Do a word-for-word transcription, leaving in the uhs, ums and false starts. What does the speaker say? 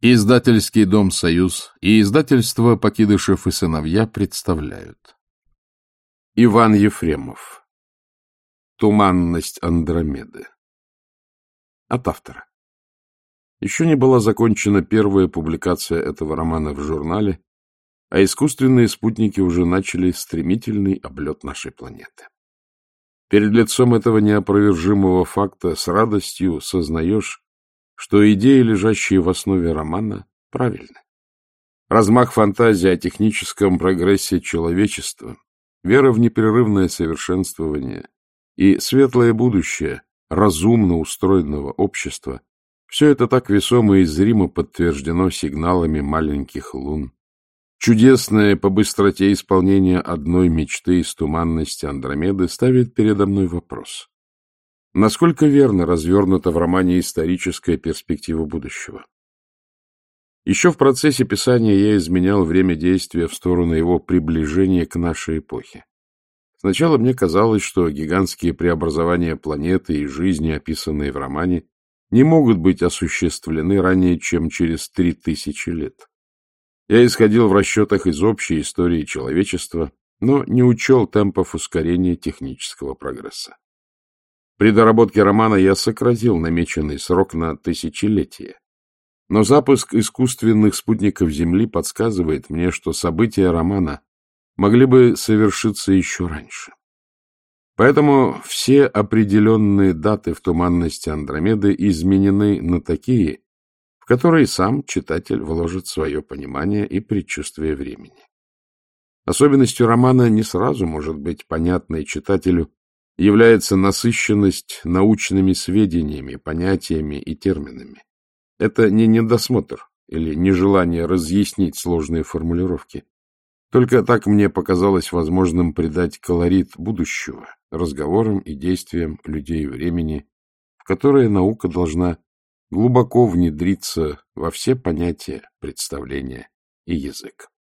Издательский дом «Союз» и издательство «Покидышев и сыновья» представляют. Иван Ефремов. Туманность Андромеды. От автора. Еще не была закончена первая публикация этого романа в журнале, а искусственные спутники уже начали стремительный облет нашей планеты. Перед лицом этого неопровержимого факта с радостью сознаешь, что идеи, лежащие в основе романа, правильны. Размах фантазии о техническом прогрессе человечества, вера в непрерывное совершенствование и светлое будущее разумно устроенного общества — все это так весомо и зримо подтверждено сигналами маленьких лун. Чудесное по быстроте исполнения одной мечты из туманности Андромеды ставит передо мной вопрос. Насколько верно развернута в романе историческая перспектива будущего? Еще в процессе писания я изменял время действия в сторону его приближения к нашей эпохе. Сначала мне казалось, что гигантские преобразования планеты и жизни, описанные в романе, не могут быть осуществлены ранее, чем через три тысячи лет. Я исходил в расчетах из общей истории человечества, но не учел темпов ускорения технического прогресса. При доработке романа я сократил намеченный срок на тысячелетие. Но запуск искусственных спутников Земли подсказывает мне, что события романа могли бы совершиться еще раньше. Поэтому все определенные даты в туманности Андромеды изменены на такие, в которые сам читатель вложит свое понимание и предчувствие времени. Особенностью романа не сразу может быть понятной читателю является насыщенность научными сведениями, понятиями и терминами. Это не недосмотр или нежелание разъяснить сложные формулировки. Только так мне показалось возможным придать колорит будущего разговорам и действиям людей времени, в которое наука должна глубоко внедриться во все понятия, представления и язык.